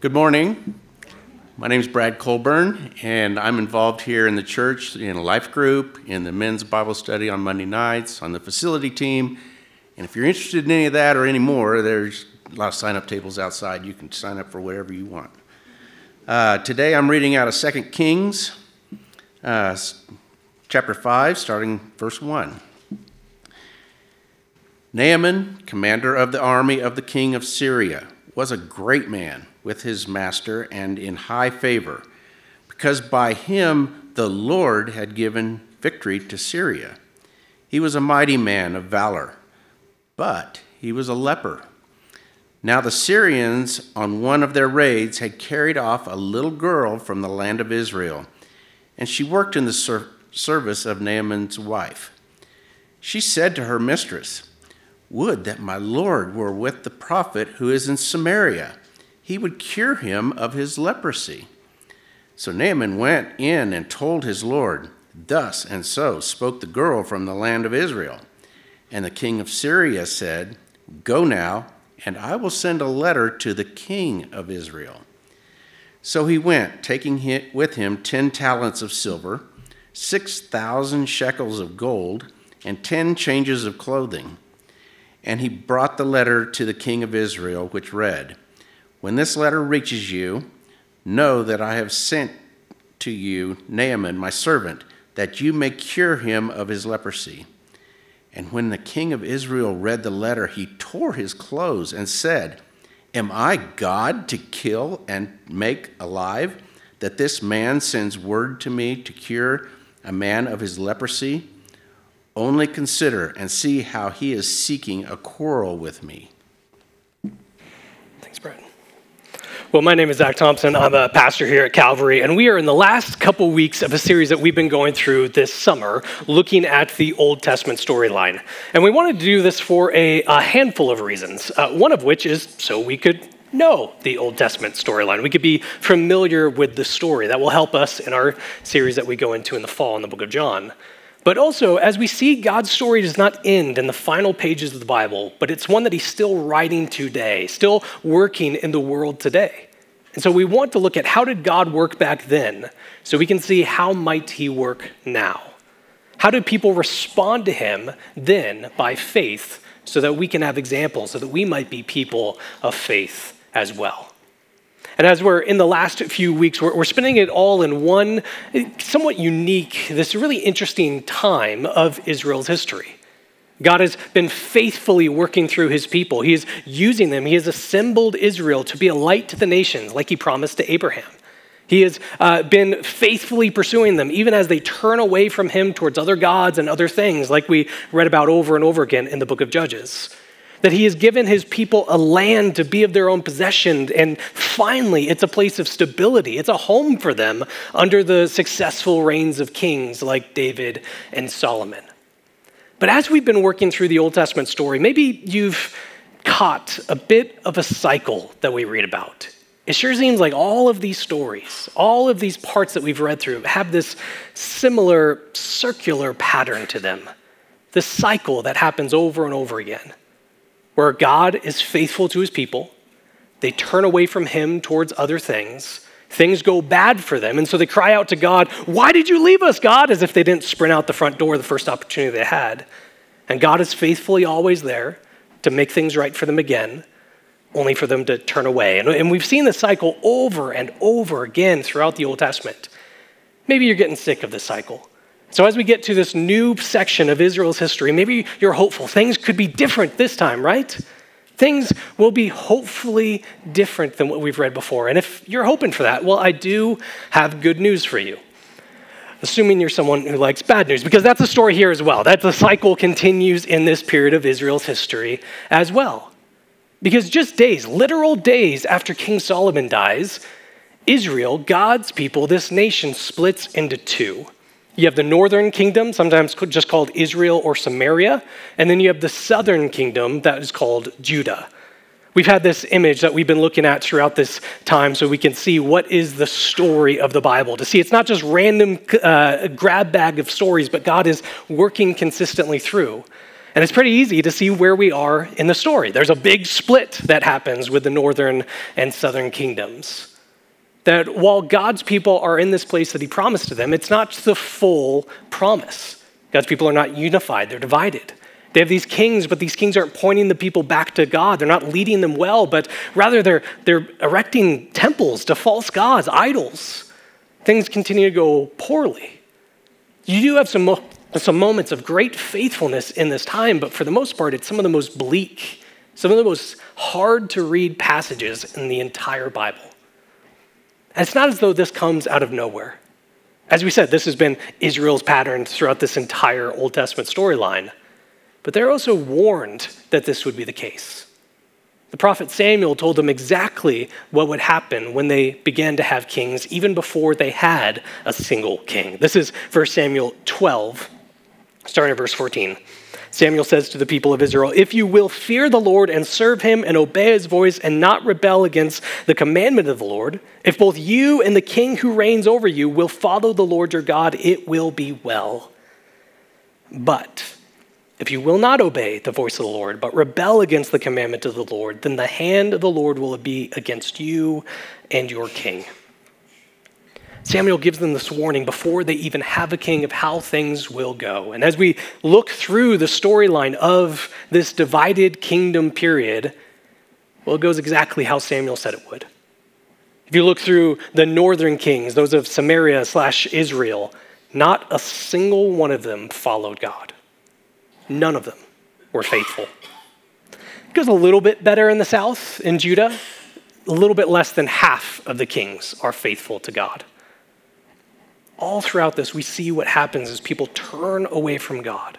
Good morning. My name is Brad Colburn, and I'm involved here in the church in a life group, in the men's Bible study on Monday nights, on the facility team. And if you're interested in any of that or any more, there's a lot of sign-up tables outside. You can sign up for whatever you want. Today I'm reading out of 2 Kings, chapter 5, starting verse 1. Naaman, commander of the army of the king of Syria, was a great man with his master and in high favor, because by him the Lord had given victory to Syria. He was a mighty man of valor, but he was a leper. Now the Syrians, on one of their raids, had carried off a little girl from the land of Israel, and she worked in the service of Naaman's wife. She said to her mistress, "Would that my Lord were with the prophet who is in Samaria. He would cure him of his leprosy." So Naaman went in and told his Lord, "Thus and so spoke the girl from the land of Israel." And the king of Syria said, "Go now, and I will send a letter to the king of Israel." So he went, taking with him 10 talents of silver, 6,000 shekels of gold, and 10 changes of clothing. And he brought the letter to the king of Israel, which read, "When this letter reaches you, know that I have sent to you Naaman, my servant, that you may cure him of his leprosy." And when the king of Israel read the letter, he tore his clothes and said, "Am I God to kill and make alive, that this man sends word to me to cure a man of his leprosy? Only consider and see how he is seeking a quarrel with me." Thanks, Brad. Well, my name is Zach Thompson. I'm a pastor here at Calvary, and we are in the last couple weeks of a series that we've been going through this summer, looking at the Old Testament storyline. And we wanted to do this for a handful of reasons, one of which is so we could know the Old Testament storyline. We could be familiar with the story. That will help us in our series that we go into in the fall in the book of John. But also, as we see, God's story does not end in the final pages of the Bible, but it's one that he's still writing today, still working in the world today. And so we want to look at how did God work back then so we can see how might he work now. How did people respond to him then by faith so that we can have examples, so that we might be people of faith as well. And as we're in the last few weeks, we're spending it all in one somewhat unique, this really interesting time of Israel's history. God has been faithfully working through his people. He is using them. He has assembled Israel to be a light to the nations, like he promised to Abraham. He has been faithfully pursuing them, even as they turn away from him towards other gods and other things, like we read about over and over again in the book of Judges. That he has given his people a land to be of their own possession, and finally, it's a place of stability. It's a home for them under the successful reigns of kings like David and Solomon. But as we've been working through the Old Testament story, maybe you've caught a bit of a cycle that we read about. It sure seems like all of these stories, all of these parts that we've read through have this similar circular pattern to them. This cycle that happens over and over again, where God is faithful to his people, they turn away from him towards other things, things go bad for them, and so they cry out to God, "Why did you leave us, God?" as if they didn't sprint out the front door the first opportunity they had. And God is faithfully always there to make things right for them again, only for them to turn away. And we've seen this cycle over and over again throughout the Old Testament. Maybe you're getting sick of this cycle. So as we get to this new section of Israel's history, maybe you're hopeful. Things could be different this time, right? Things will be hopefully different than what we've read before. And if you're hoping for that, well, I do have good news for you. Assuming you're someone who likes bad news, because that's the story here as well. That the cycle continues in this period of Israel's history as well. Because just days, literal days after King Solomon dies, Israel, God's people, this nation splits into two. You have the northern kingdom, sometimes just called Israel or Samaria, and then you have the southern kingdom that is called Judah. We've had this image that we've been looking at throughout this time so we can see what is the story of the Bible. To see it's not just random grab bag of stories, but God is working consistently through. And it's pretty easy to see where we are in the story. There's a big split that happens with the northern and southern kingdoms. That while God's people are in this place that he promised to them, it's not the full promise. God's people are not unified, they're divided. They have these kings, but these kings aren't pointing the people back to God. They're not leading them well, but rather they're erecting temples to false gods, idols. Things continue to go poorly. You do have some moments of great faithfulness in this time, but for the most part, it's some of the most bleak, some of the most hard to read passages in the entire Bible. And it's not as though this comes out of nowhere. As we said, this has been Israel's pattern throughout this entire Old Testament storyline. But they're also warned that this would be the case. The prophet Samuel told them exactly what would happen when they began to have kings, even before they had a single king. This is 1 Samuel 12, starting at verse 14. Samuel says to the people of Israel, "If you will fear the Lord and serve him and obey his voice and not rebel against the commandment of the Lord, if both you and the king who reigns over you will follow the Lord your God, it will be well. But if you will not obey the voice of the Lord, but rebel against the commandment of the Lord, then the hand of the Lord will be against you and your king." Samuel gives them this warning before they even have a king of how things will go. And as we look through the storyline of this divided kingdom period, well, it goes exactly how Samuel said it would. If you look through the northern kings, those of Samaria/Israel, not a single one of them followed God. None of them were faithful. It goes a little bit better in the south, in Judah. A little bit less than half of the kings are faithful to God. All throughout this, we see what happens as people turn away from God.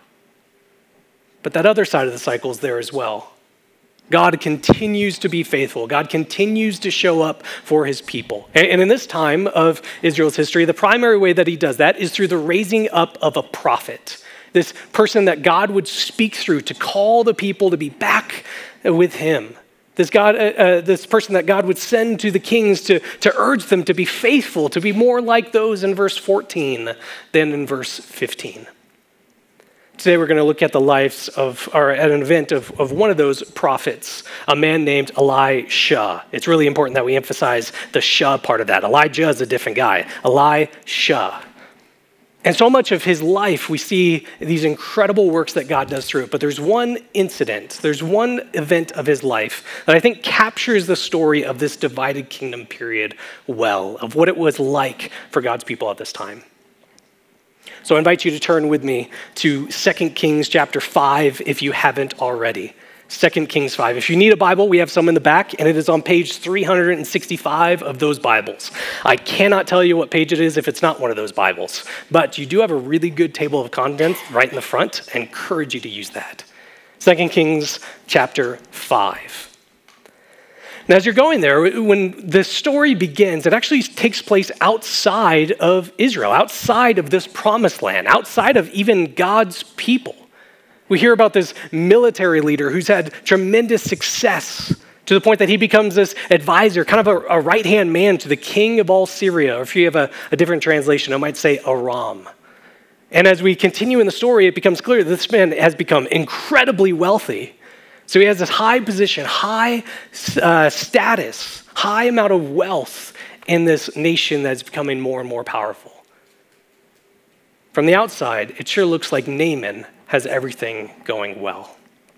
But that other side of the cycle is there as well. God continues to be faithful. God continues to show up for his people. And in this time of Israel's history, the primary way that he does that is through the raising up of a prophet. This person that God would speak through to call the people to be back with him. This person that God would send to the kings to urge them to be faithful, to be more like those in verse 14 than in verse 15. Today we're going to look at at an event of one of those prophets, a man named Elisha. It's really important that we emphasize the Shah part of that. Elijah is a different guy. Elisha. And so much of his life, we see these incredible works that God does through it. But there's one incident, there's one event of his life that I think captures the story of this divided kingdom period well, of what it was like for God's people at this time. So I invite you to turn with me to 2 Kings chapter 5 if you haven't already. 2 Kings 5. If you need a Bible, we have some in the back, and it is on page 365 of those Bibles. I cannot tell you what page it is if it's not one of those Bibles, but you do have a really good table of contents right in the front. I encourage you to use that. 2 Kings chapter 5. Now, as you're going there, when the story begins, it actually takes place outside of Israel, outside of this promised land, outside of even God's people. We hear about this military leader who's had tremendous success to the point that he becomes this advisor, kind of a right-hand man to the king of all Syria, or if you have a different translation, it might say Aram. And as we continue in the story, it becomes clear that this man has become incredibly wealthy. So he has this high position, high status, high amount of wealth in this nation that's becoming more and more powerful. From the outside, it sure looks like Naaman has everything going well.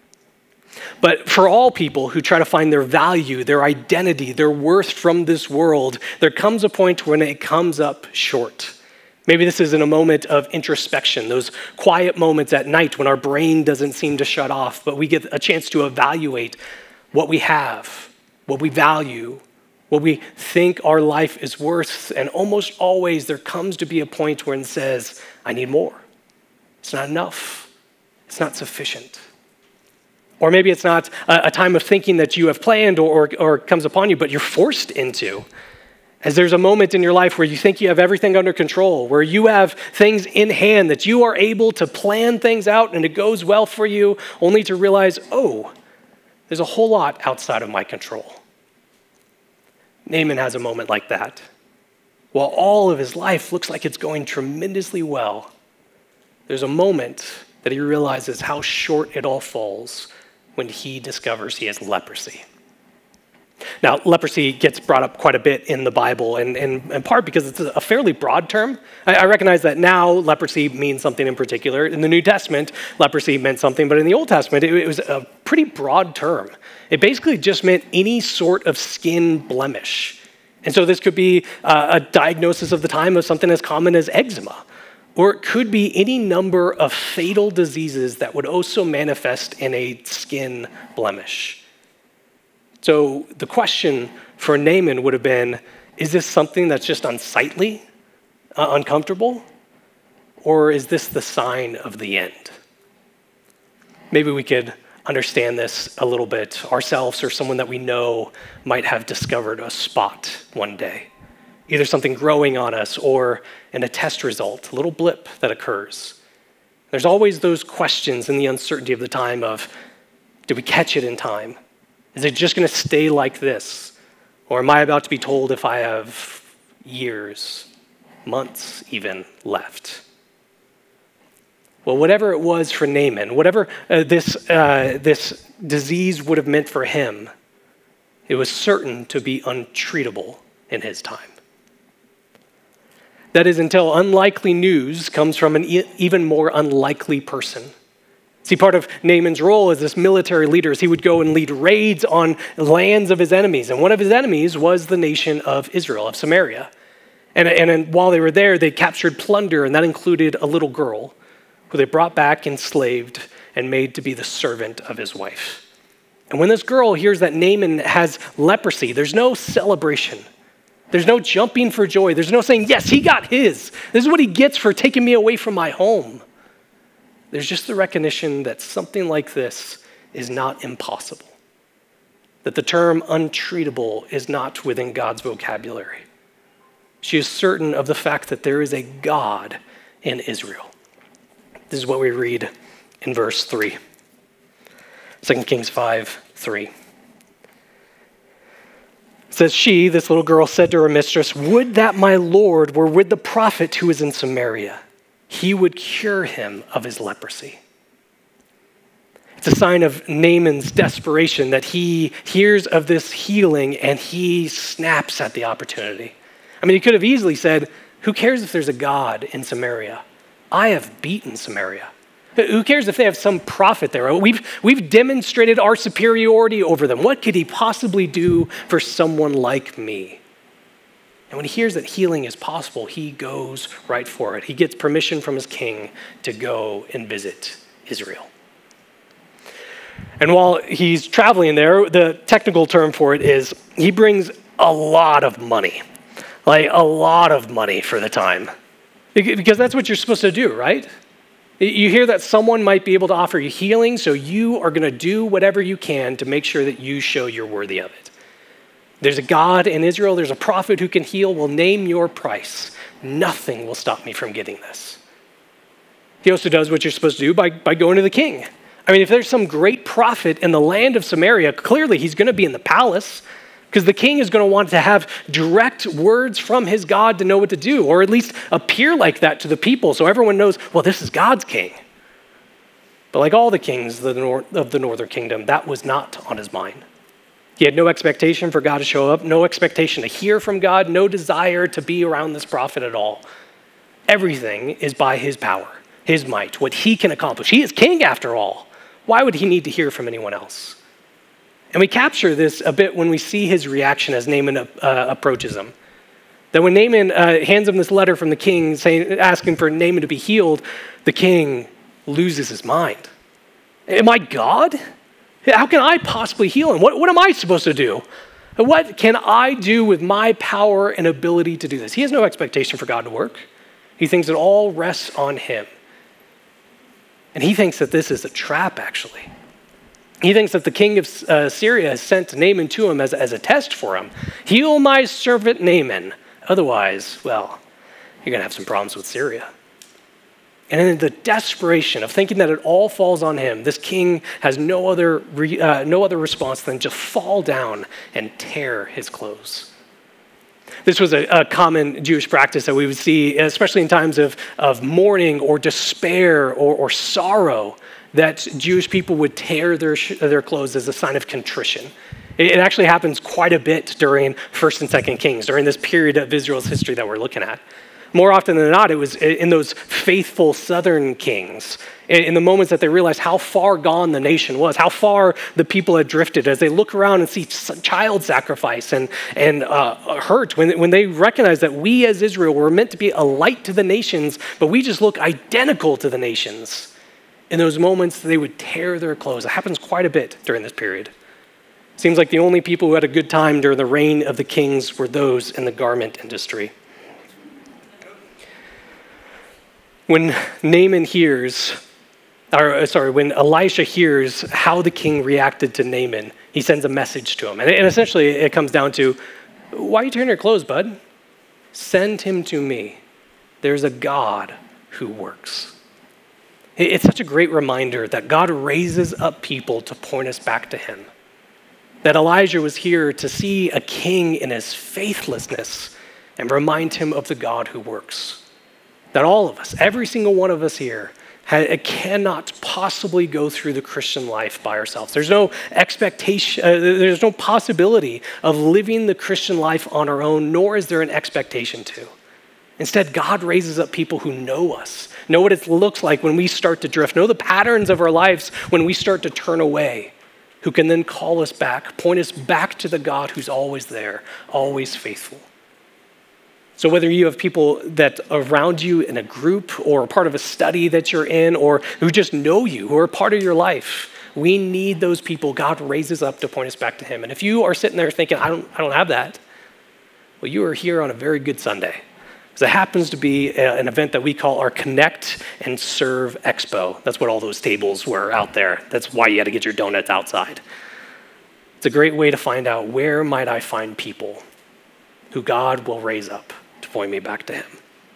But for all people who try to find their value, their identity, their worth from this world, there comes a point when it comes up short. Maybe this is in a moment of introspection, those quiet moments at night when our brain doesn't seem to shut off, but we get a chance to evaluate what we have, what we value, what we think our life is worth. And almost always there comes to be a point where it says, I need more. It's not enough. It's not sufficient. Or maybe it's not a time of thinking that you have planned or comes upon you, but you're forced into. As there's a moment in your life where you think you have everything under control, where you have things in hand, that you are able to plan things out and it goes well for you, only to realize, oh, there's a whole lot outside of my control. Naaman has a moment like that. While all of his life looks like it's going tremendously well, there's a moment that he realizes how short it all falls when he discovers he has leprosy. Now, leprosy gets brought up quite a bit in the Bible, and in part because it's a fairly broad term. I recognize that now leprosy means something in particular. In the New Testament, leprosy meant something, but in the Old Testament, it was a pretty broad term. It basically just meant any sort of skin blemish. And so this could be a diagnosis of the time of something as common as eczema, or it could be any number of fatal diseases that would also manifest in a skin blemish. So the question for Naaman would have been, is this something that's just unsightly, uncomfortable, or is this the sign of the end? Maybe we could understand this a little bit ourselves, or someone that we know might have discovered a spot one day, either something growing on us or in a test result, a little blip that occurs. There's always those questions in the uncertainty of the time of, did we catch it in time? Is it just going to stay like this? Or am I about to be told if I have years, months even left? Well, whatever it was for Naaman, whatever this disease would have meant for him, it was certain to be untreatable in his time. That is until unlikely news comes from an even more unlikely person. See, part of Naaman's role as this military leader is he would go and lead raids on lands of his enemies. And one of his enemies was the nation of Israel, of Samaria. And while they were there, they captured plunder, and that included a little girl who they brought back enslaved and made to be the servant of his wife. And when this girl hears that Naaman has leprosy, there's no celebration. There's no jumping for joy. There's no saying, yes, he got his. This is what he gets for taking me away from my home. There's just the recognition that something like this is not impossible, that the term untreatable is not within God's vocabulary. She is certain of the fact that there is a God in Israel. This is what we read in verse 3. 2 Kings 5:3. It says, she, this little girl, said to her mistress, would that my Lord were with the prophet who is in Samaria. He would cure him of his leprosy. It's a sign of Naaman's desperation that he hears of this healing and he snaps at the opportunity. I mean, he could have easily said, who cares if there's a God in Samaria? I have beaten Samaria. Who cares if they have some prophet there? We've demonstrated our superiority over them. What could he possibly do for someone like me? And when he hears that healing is possible, he goes right for it. He gets permission from his king to go and visit Israel. And while he's traveling there, the technical term for it is he brings a lot of money, like a lot of money for the time. Because that's what you're supposed to do, right? You hear that someone might be able to offer you healing, so you are going to do whatever you can to make sure that you show you're worthy of it. There's a God in Israel, there's a prophet who can heal. Well, name your price. Nothing will stop me from getting this. He also does what you're supposed to do by going to the king. I mean, if there's some great prophet in the land of Samaria, clearly he's going to be in the palace because the king is going to want to have direct words from his God to know what to do, or at least appear like that to the people so everyone knows, well, this is God's king. But like all the kings of the northern kingdom, that was not on his mind. He had no expectation for God to show up, no expectation to hear from God, no desire to be around this prophet at all. Everything is by his power, his might, what he can accomplish. He is king after all. Why would he need to hear from anyone else? And we capture this a bit when we see his reaction as Naaman approaches him. That when Naaman hands him this letter from the king asking for Naaman to be healed, the king loses his mind. Am I God? How can I possibly heal him? What am I supposed to do? What can I do with my power and ability to do this? He has no expectation for God to work. He thinks it all rests on him. And he thinks that this is a trap, actually. He thinks that the king of Syria has sent Naaman to him as a test for him. Heal my servant Naaman. Otherwise, well, you're going to have some problems with Syria. And in the desperation of thinking that it all falls on him, this king has no other response than to fall down and tear his clothes. This was a common Jewish practice that we would see, especially in times of mourning or despair or sorrow, that Jewish people would tear their clothes as a sign of contrition. It actually happens quite a bit during 1st and 2nd Kings, during this period of Israel's history that we're looking at. More often than not, it was in those faithful southern kings, in the moments that they realized how far gone the nation was, how far the people had drifted, as they look around and see child sacrifice and hurt, when they recognize that we as Israel were meant to be a light to the nations, but we just look identical to the nations. In those moments, they would tear their clothes. It happens quite a bit during this period. Seems like the only people who had a good time during the reign of the kings were those in the garment industry. When when Elisha hears how the king reacted to Naaman, he sends a message to him. And essentially it comes down to, why are you tearing your clothes, bud? Send him to me. There's a God who works. It's such a great reminder that God raises up people to point us back to him. That Elijah was here to see a king in his faithlessness and remind him of the God who works. That all of us, every single one of us here, cannot possibly go through the Christian life by ourselves. There's no expectation, there's no possibility of living the Christian life on our own, nor is there an expectation to. Instead, God raises up people who know us, know what it looks like when we start to drift, know the patterns of our lives when we start to turn away, who can then call us back, point us back to the God who's always there, always faithful. So whether you have people that are around you in a group or a part of a study that you're in or who just know you, who are part of your life, we need those people God raises up to point us back to him. And if you are sitting there thinking, I don't have that, well, you are here on a very good Sunday. Because it happens to be an event that we call our Connect and Serve Expo. That's what all those tables were out there. That's why you had to get your donuts outside. It's a great way to find out, where might I find people who God will raise up to point me back to him.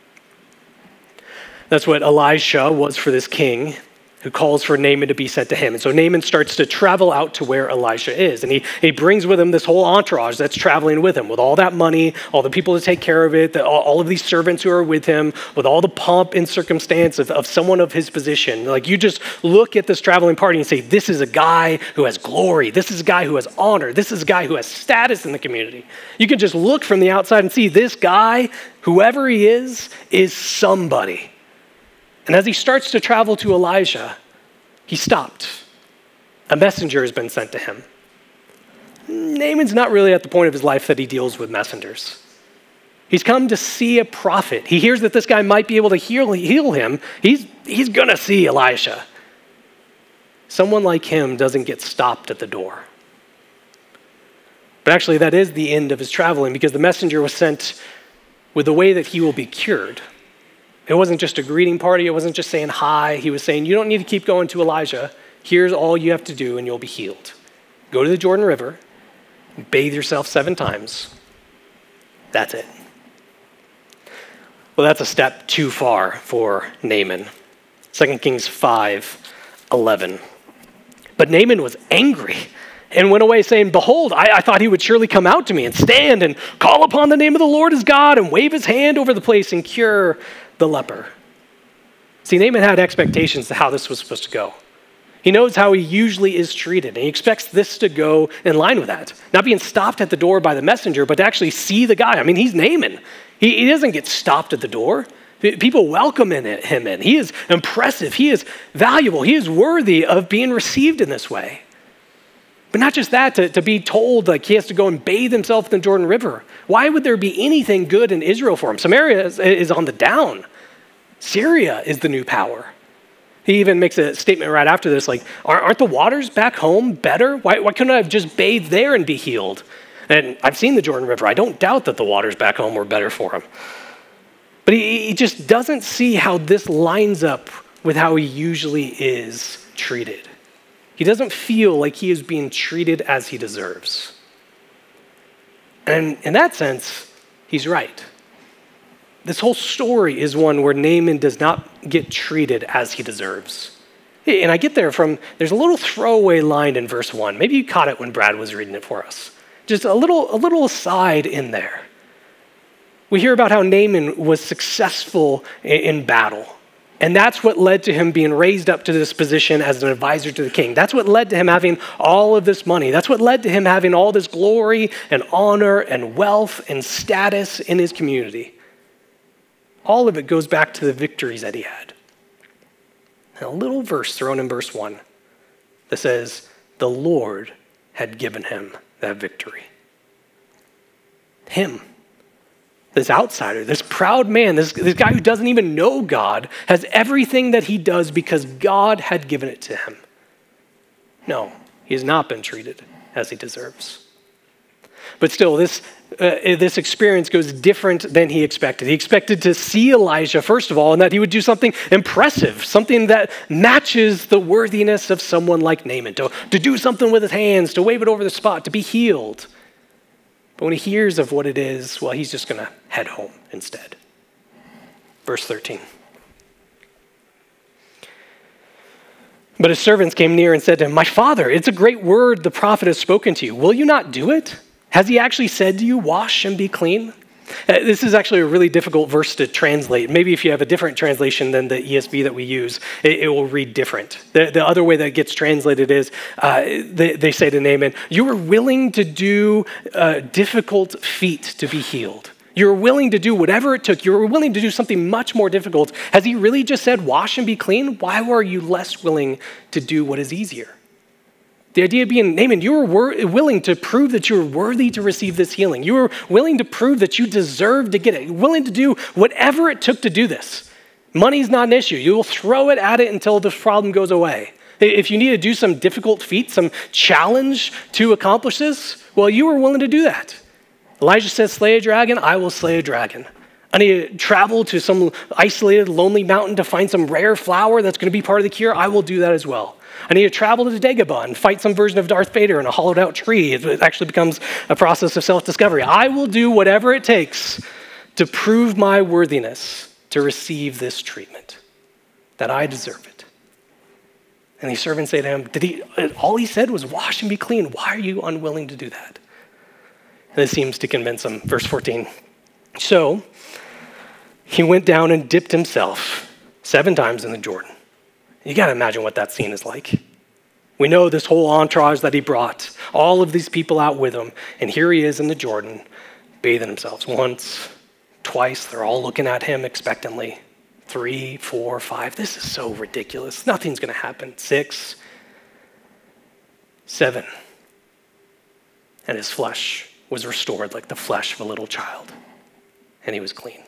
That's what Elisha was for this king who calls for Naaman to be sent to him. And so Naaman starts to travel out to where Elisha is. And he brings with him this whole entourage that's traveling with him, with all that money, all the people to take care of it, all of these servants who are with him, with all the pomp and circumstance of someone of his position. Like, you just look at this traveling party and say, this is a guy who has glory. This is a guy who has honor. This is a guy who has status in the community. You can just look from the outside and see this guy, whoever he is somebody. And as he starts to travel to Elijah, he stopped. A messenger has been sent to him. Naaman's not really at the point of his life that he deals with messengers. He's come to see a prophet. He hears that this guy might be able to heal him. He's going to see Elisha. Someone like him doesn't get stopped at the door. But actually, that is the end of his traveling, because the messenger was sent with the way that he will be cured. It wasn't just a greeting party. It wasn't just saying hi. He was saying, you don't need to keep going to Elijah. Here's all you have to do and you'll be healed. Go to the Jordan River, bathe yourself 7 times. That's it. Well, that's a step too far for Naaman. 2 Kings 5:11. But Naaman was angry and went away saying, behold, I thought he would surely come out to me and stand and call upon the name of the Lord his God and wave his hand over the place and cure the leper. See, Naaman had expectations to how this was supposed to go. He knows how he usually is treated, and he expects this to go in line with that. Not being stopped at the door by the messenger, but to actually see the guy. I mean, he's Naaman. He doesn't get stopped at the door. People welcome him in. He is impressive. He is valuable. He is worthy of being received in this way. But not just that, to be told like he has to go and bathe himself in the Jordan River. Why would there be anything good in Israel for him? Samaria is on the down. Syria is the new power. He even makes a statement right after this, like, aren't the waters back home better? Why couldn't I have just bathed there and be healed? And I've seen the Jordan River. I don't doubt that the waters back home were better for him. But he just doesn't see how this lines up with how he usually is treated. He doesn't feel like he is being treated as he deserves. And in that sense, he's right. This whole story is one where Naaman does not get treated as he deserves. And I get there's a little throwaway line in verse 1. Maybe you caught it when Brad was reading it for us. Just a little aside in there. We hear about how Naaman was successful in battle. And that's what led to him being raised up to this position as an advisor to the king. That's what led to him having all of this money. That's what led to him having all this glory and honor and wealth and status in his community. All of it goes back to the victories that he had. And a little verse thrown in verse 1 that says, the Lord had given him that victory. Him. This outsider, this proud man, this guy who doesn't even know God, has everything that he does because God had given it to him. No, he has not been treated as he deserves. But still, this experience goes different than he expected. He expected to see Elijah, first of all, and that he would do something impressive, something that matches the worthiness of someone like Naaman, to do something with his hands, to wave it over the spot, to be healed. But when he hears of what it is, well, he's just going to head home instead. Verse 13. But his servants came near and said to him, my father, it's a great word the prophet has spoken to you. Will you not do it? Has he actually said to you, wash and be clean? This is actually a really difficult verse to translate. Maybe if you have a different translation than the ESV that we use, it will read different. The other way that it gets translated is, they say to Naaman, you were willing to do a difficult feat to be healed. You were willing to do whatever it took. You were willing to do something much more difficult. Has he really just said, wash and be clean? Why were you less willing to do what is easier? The idea being, Naaman, you were willing to prove that you were worthy to receive this healing. You were willing to prove that you deserve to get it. You're willing to do whatever it took to do this. Money's not an issue. You will throw it at it until the problem goes away. If you need to do some difficult feat, some challenge to accomplish this, well, you were willing to do that. Elijah says, slay a dragon, I will slay a dragon. I need to travel to some isolated, lonely mountain to find some rare flower that's going to be part of the cure. I will do that as well. I need to travel to Dagobah and fight some version of Darth Vader in a hollowed out tree. It actually becomes a process of self-discovery. I will do whatever it takes to prove my worthiness to receive this treatment, that I deserve it. And these servants say to him, all he said was wash and be clean. Why are you unwilling to do that? And it seems to convince him. Verse 14. So he went down and dipped himself 7 times in the Jordan. You got to imagine what that scene is like. We know this whole entourage that he brought, all of these people out with him, and here he is in the Jordan, bathing themselves once, twice. They're all looking at him expectantly. 3, 4, 5. This is so ridiculous. Nothing's going to happen. 6, 7. And his flesh was restored like the flesh of a little child, and he was clean.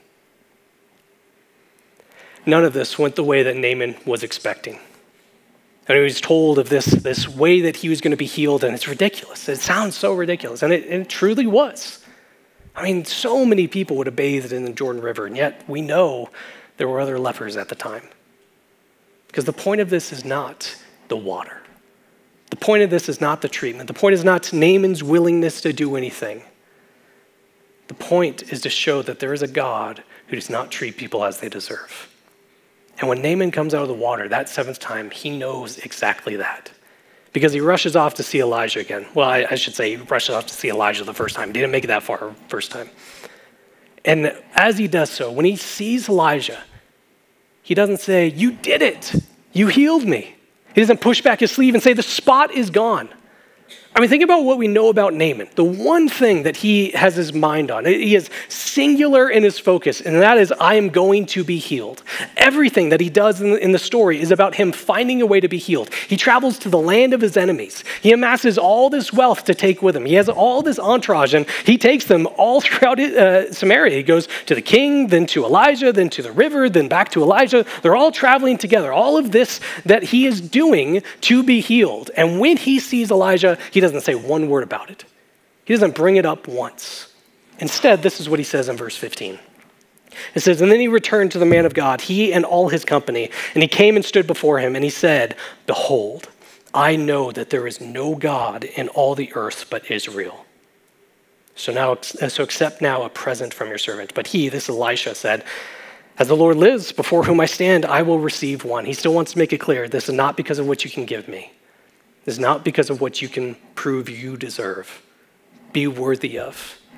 None of this went the way that Naaman was expecting. And he was told of this way that he was going to be healed, and it's ridiculous. It sounds so ridiculous, and it truly was. I mean, so many people would have bathed in the Jordan River, and yet we know there were other lepers at the time. Because the point of this is not the water. The point of this is not the treatment. The point is not Naaman's willingness to do anything. The point is to show that there is a God who does not treat people as they deserve. And when Naaman comes out of the water that 7th time, he knows exactly that. Because he rushes off to see Elijah again. Well, I should say he rushes off to see Elijah the first time. He didn't make it that far first time. And as he does so, when he sees Elijah, he doesn't say, you did it. You healed me. He doesn't push back his sleeve and say, the spot is gone. I mean, think about what we know about Naaman. The one thing that he has his mind on, he is singular in his focus, and that is, I am going to be healed. Everything that he does in the story is about him finding a way to be healed. He travels to the land of his enemies. He amasses all this wealth to take with him. He has all this entourage, and he takes them all throughout Samaria. He goes to the king, then to Elijah, then to the river, then back to Elijah. They're all traveling together. All of this that he is doing to be healed. And when he sees Elijah, he doesn't say one word about it. He doesn't bring it up once. Instead, this is what he says in verse 15. It says, and then he returned to the man of God, he and all his company, and he came and stood before him, and he said, behold, I know that there is no God in all the earth but Israel. So accept now a present from your servant. But he, this Elisha, said, as the Lord lives, before whom I stand, I will receive one. He still wants to make it clear, this is not because of what you can give me. This is not because of what you can prove you deserve, be worthy of.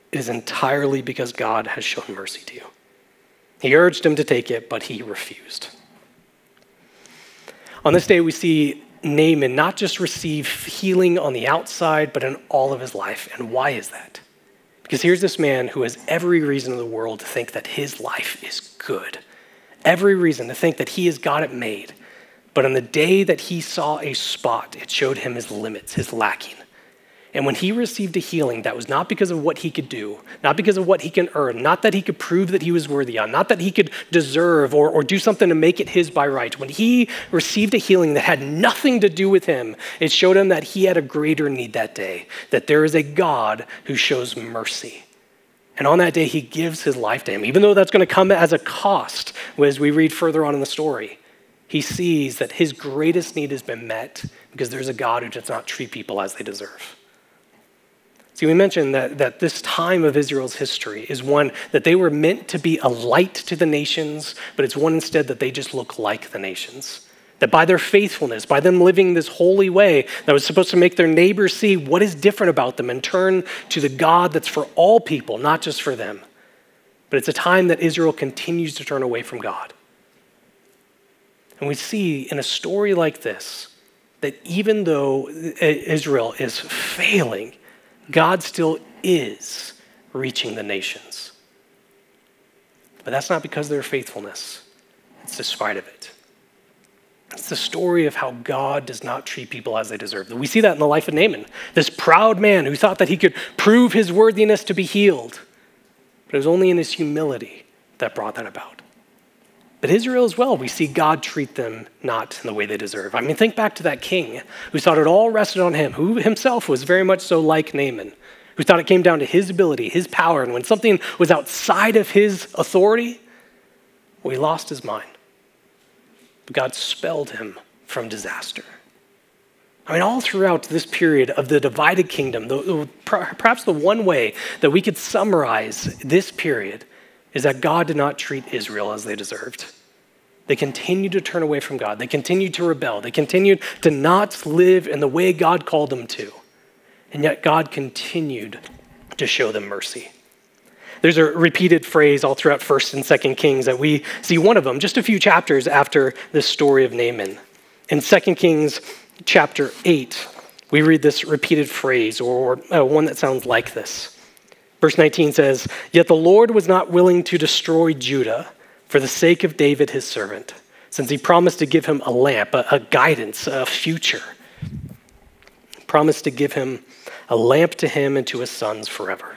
it is entirely because God has shown mercy to you. He urged him to take it, but he refused. On this day, we see Naaman not just receive healing on the outside, but in all of his life. And why is that? Because here's this man who has every reason in the world to think that his life is good. Every reason to think that he has got it made. But on the day that he saw a spot, it showed him his limits, his lacking. And when he received a healing, that was not because of what he could do, not because of what he can earn, not that he could prove that he was worthy on, not that he could deserve or do something to make it his by right. When he received a healing that had nothing to do with him, it showed him that he had a greater need that day, that there is a God who shows mercy. And on that day, he gives his life to him, even though that's going to come as a cost as we read further on in the story. He sees that his greatest need has been met because there's a God who does not treat people as they deserve. See, we mentioned that this time of Israel's history is one that they were meant to be a light to the nations, but it's one instead that they just look like the nations. That by their faithfulness, by them living this holy way that was supposed to make their neighbors see what is different about them and turn to the God that's for all people, not just for them. But it's a time that Israel continues to turn away from God. And we see in a story like this that even though Israel is failing, God still is reaching the nations. But that's not because of their faithfulness. It's despite of it. It's the story of how God does not treat people as they deserve. We see that in the life of Naaman, this proud man who thought that he could prove his worthiness to be healed. But it was only in his humility that brought that about. But Israel as well, we see God treat them not in the way they deserve. I mean, think back to that king who thought it all rested on him, who himself was very much so like Naaman, who thought it came down to his ability, his power, and when something was outside of his authority, well, he lost his mind. But God spelled him from disaster. I mean, all throughout this period of the divided kingdom, perhaps the one way that we could summarize this period is that God did not treat Israel as they deserved. They continued to turn away from God. They continued to rebel. They continued to not live in the way God called them to. And yet God continued to show them mercy. There's a repeated phrase all throughout 1st and 2nd Kings that we see one of them just a few chapters after this story of Naaman. In 2 Kings chapter 8, we read this repeated phrase or one that sounds like this. Verse 19 says, "Yet the Lord was not willing to destroy Judah for the sake of David his servant, since he promised to give him a lamp, a guidance, a future. He promised to give him a lamp to him and to his sons forever."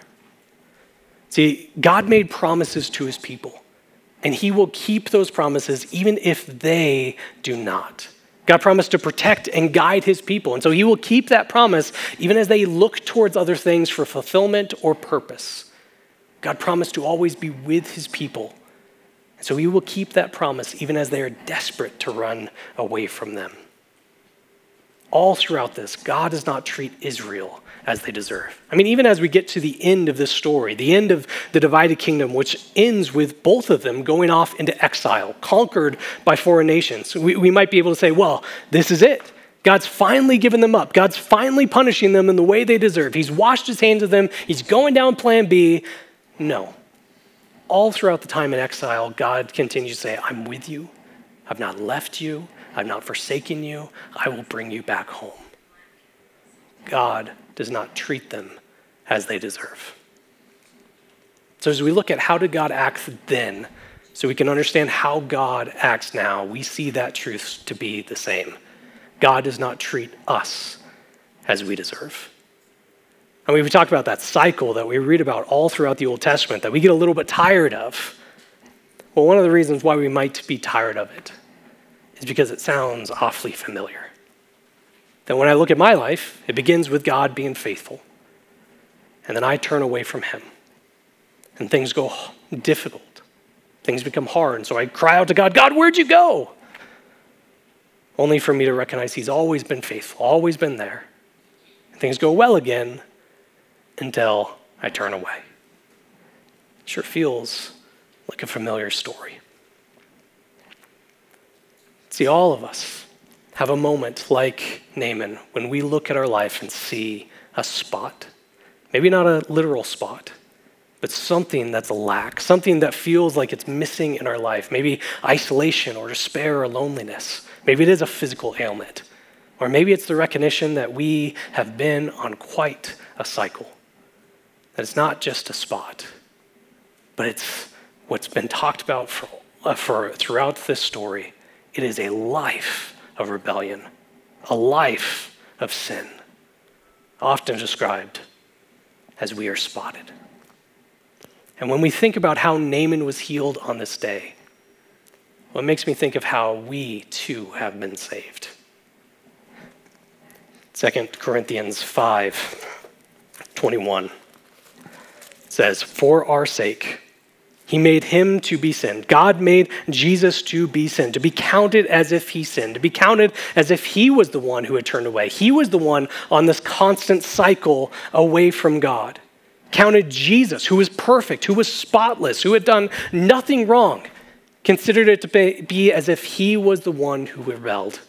See, God made promises to his people, and he will keep those promises even if they do not. God promised to protect and guide his people, and so he will keep that promise even as they look towards other things for fulfillment or purpose. God promised to always be with his people, and so he will keep that promise even as they are desperate to run away from them. All throughout this, God does not treat Israel as they deserve. I mean, even as we get to the end of this story, the end of the divided kingdom, which ends with both of them going off into exile, conquered by foreign nations, we might be able to say, well, this is it. God's finally given them up. God's finally punishing them in the way they deserve. He's washed his hands of them. He's going down plan B. No. All throughout the time in exile, God continues to say, I'm with you. I've not left you. I've not forsaken you. I will bring you back home. God does not treat them as they deserve. So as we look at how did God act then, so we can understand how God acts now, we see that truth to be the same. God does not treat us as we deserve. And we talked about that cycle that we read about all throughout the Old Testament that we get a little bit tired of. Well, one of the reasons why we might be tired of it is because it sounds awfully familiar. That when I look at my life, it begins with God being faithful. And then I turn away from him. And things go difficult. Things become hard. And so I cry out to God, God, where'd you go? Only for me to recognize he's always been faithful, always been there. And things go well again until I turn away. It sure feels like a familiar story. See, all of us have a moment like Naaman when we look at our life and see a spot. Maybe not a literal spot, but something that's a lack, something that feels like it's missing in our life. Maybe isolation or despair or loneliness. Maybe it is a physical ailment. Or maybe it's the recognition that we have been on quite a cycle. That it's not just a spot, but it's what's been talked about for throughout this story. It is a life of rebellion, a life of sin, often described as we are spotted. And when we think about how Naaman was healed on this day, well, it makes me think of how we too have been saved. 2 Corinthians 5:21 says, "For our sake, he made him to be sin." God made Jesus to be sin, to be counted as if he sinned, to be counted as if he was the one who had turned away. He was the one on this constant cycle away from God. Counted Jesus, who was perfect, who was spotless, who had done nothing wrong, considered it to be as if he was the one who rebelled,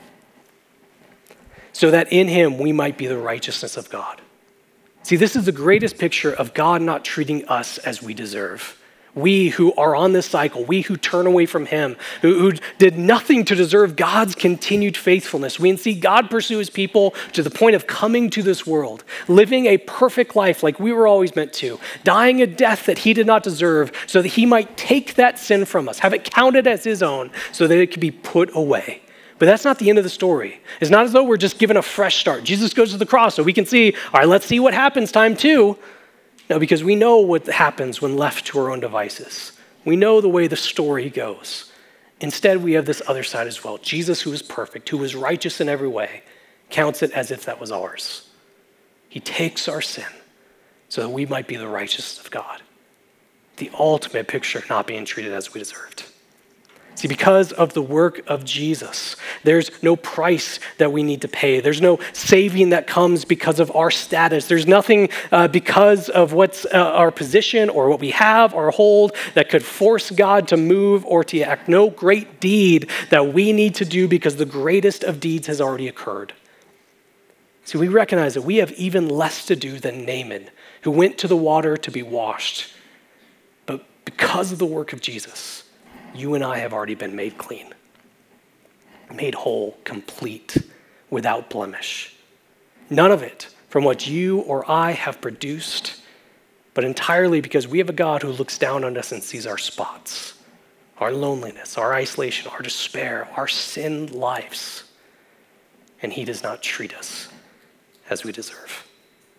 so that in him we might be the righteousness of God. See, this is the greatest picture of God not treating us as we deserve. We who are on this cycle, we who turn away from him, who did nothing to deserve God's continued faithfulness. We see God pursue his people to the point of coming to this world, living a perfect life like we were always meant to, dying a death that he did not deserve so that he might take that sin from us, have it counted as his own so that it could be put away. But that's not the end of the story. It's not as though we're just given a fresh start. Jesus goes to the cross so we can see, all right, let's see what happens time two. No, because we know what happens when left to our own devices. We know the way the story goes. Instead, we have this other side as well. Jesus, who is perfect, who is righteous in every way, counts it as if that was ours. He takes our sin so that we might be the righteousness of God. The ultimate picture of not being treated as we deserved. See, because of the work of Jesus, there's no price that we need to pay. There's no saving that comes because of our status. There's nothing because of what's our position or what we have or hold that could force God to move or to act. No great deed that we need to do because the greatest of deeds has already occurred. See, we recognize that we have even less to do than Naaman, who went to the water to be washed. But because of the work of Jesus, you and I have already been made clean, made whole, complete, without blemish. None of it from what you or I have produced, but entirely because we have a God who looks down on us and sees our spots, our loneliness, our isolation, our despair, our sin lives, and he does not treat us as we deserve.